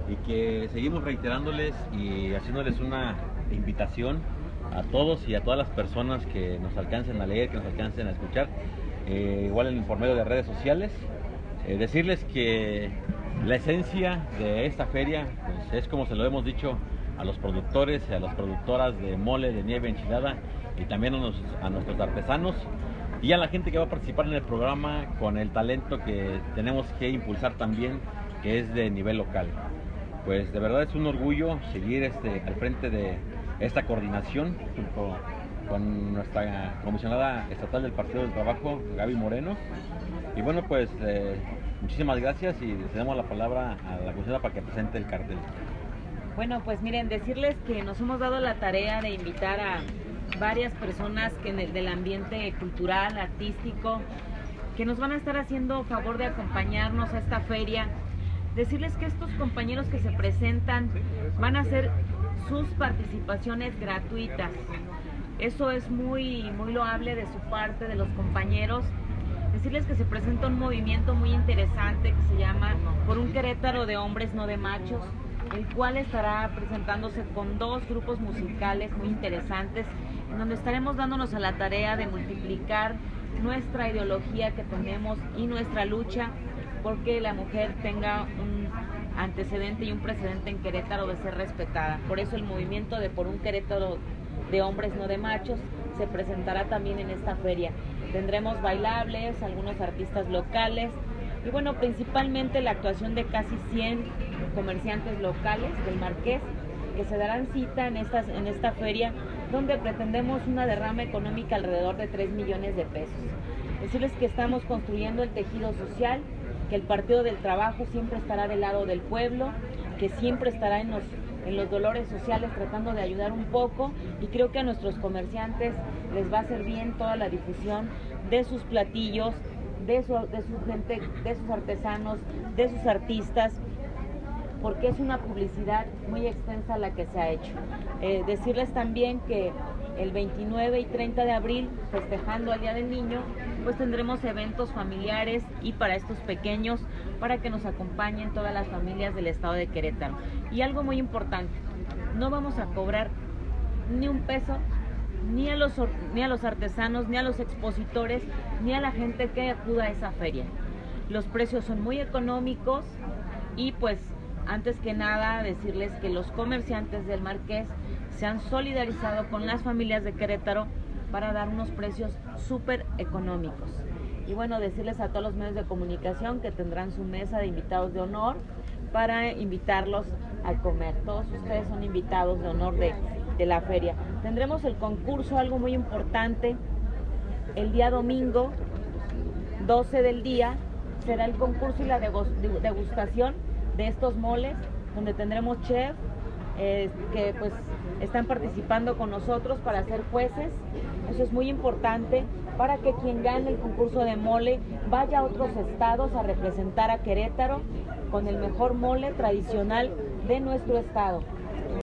y que seguimos reiterándoles y haciéndoles una invitación a todos y a todas las personas que nos alcancen a leer, que nos alcancen a escuchar, igual por medio de redes sociales, decirles que la esencia de esta feria pues, es como se lo hemos dicho a los productores y a las productoras de mole, de nieve, enchilada, y también a nuestros artesanos y a la gente que va a participar en el programa con el talento que tenemos que impulsar también, que es de nivel local. Pues de verdad es un orgullo seguir al frente de esta coordinación junto con nuestra comisionada estatal del Partido del Trabajo, Gaby Moreno. Y bueno, pues muchísimas gracias y le cedemos la palabra a la comisionada para que presente el cartel. Bueno, pues miren, decirles que nos hemos dado la tarea de invitar a varias personas que del ambiente cultural, artístico, que nos van a estar haciendo favor de acompañarnos a esta feria. Decirles que estos compañeros que se presentan van a hacer sus participaciones gratuitas. Eso es muy loable de su parte, de los compañeros. Decirles que se presenta un movimiento muy interesante que se llama Por un Querétaro de Hombres, no de Machos, el cual estará presentándose con dos grupos musicales muy interesantes, en donde estaremos dándonos a la tarea de multiplicar nuestra ideología que tenemos y nuestra lucha porque la mujer tenga un antecedente y un precedente en Querétaro de ser respetada. Por eso el movimiento de Por un Querétaro de Hombres, no de Machos, se presentará también en esta feria. Tendremos bailables, algunos artistas locales y bueno, principalmente la actuación de casi 100 comerciantes locales del Marqués que se darán cita en esta feria, donde pretendemos una derrama económica alrededor de 3 millones de pesos. Decirles que estamos construyendo el tejido social, que el Partido del Trabajo siempre estará del lado del pueblo, que siempre estará en los dolores sociales tratando de ayudar un poco, y creo que a nuestros comerciantes les va a hacer bien toda la difusión de sus platillos, de su gente, de sus artesanos, de sus artistas, porque es una publicidad muy extensa la que se ha hecho. Decirles también que el 29 y 30 de abril, festejando el Día del Niño, pues tendremos eventos familiares y para estos pequeños, para que nos acompañen todas las familias del estado de Querétaro. Y algo muy importante, no vamos a cobrar ni un peso, ni a los artesanos, ni a los expositores, ni a la gente que acuda a esa feria. Los precios son muy económicos y pues antes que nada decirles que los comerciantes del Marqués se han solidarizado con las familias de Querétaro para dar unos precios súper económicos. Y bueno, decirles a todos los medios de comunicación que tendrán su mesa de invitados de honor para invitarlos a comer. Todos ustedes son invitados de honor de la feria. Tendremos el concurso, algo muy importante, el día domingo, 12 del día, será el concurso y la degustación de estos moles, donde tendremos chef que pues están participando con nosotros para ser jueces. Eso es muy importante para que quien gane el concurso de mole vaya a otros estados a representar a Querétaro con el mejor mole tradicional de nuestro estado.